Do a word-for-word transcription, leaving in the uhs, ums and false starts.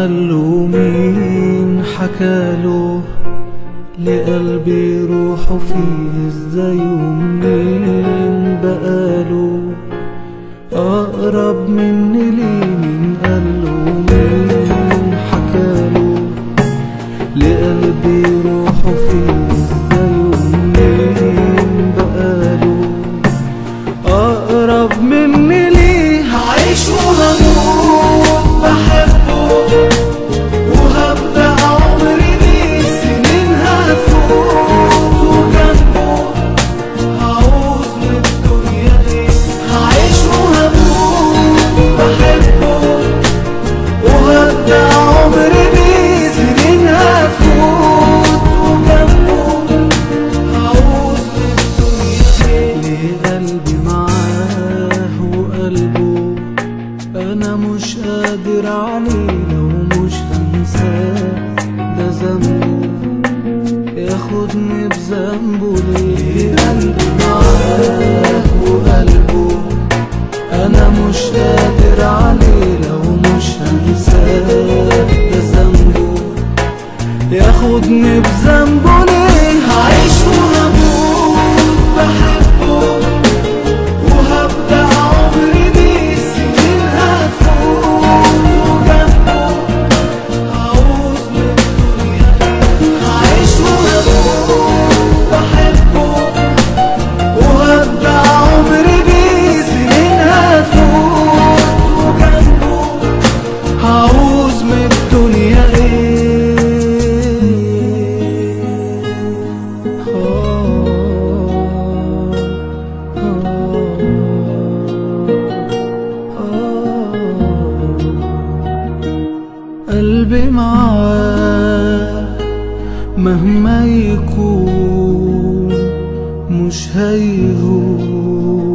قاله مين حكاله لقلبي روحه فيه ازاي ومنين بقاله أقرب مني ليه مين قاله مين حكاله لقلبي روحه فيه ازاي ومنين بقاله أقرب مني ليه هعيش وهموت بحبه وهبدأ عمري بيه سنين هتفوت وجنبه هعوز من الدنيا ايه هعيش وهموت بحبه وهبدأ عمري بيه سنين هتفوت وجنبه هعوز من الدنيا ايه ليه قلبي معاه وقلبه أنا مش قادر عليه لو مش هنساه ده ذنبه ياخدني بذنبه ليه قلبي معاه وقلبه أنا مش قادر عليه لو مش هنساه ده ذنبه ياخدني بذنبه ليه هعيش وهموت بحبه وهبدأ عمري بيه سنين هتفوت وجنبه هعوز من الدنيا ايه هعيش وهموت بحبه وهبدأ عمري بيه سنين هتفوت وجنبه هعوز من الدنيا ايه قلبي معاه مهما يكون مش هيهون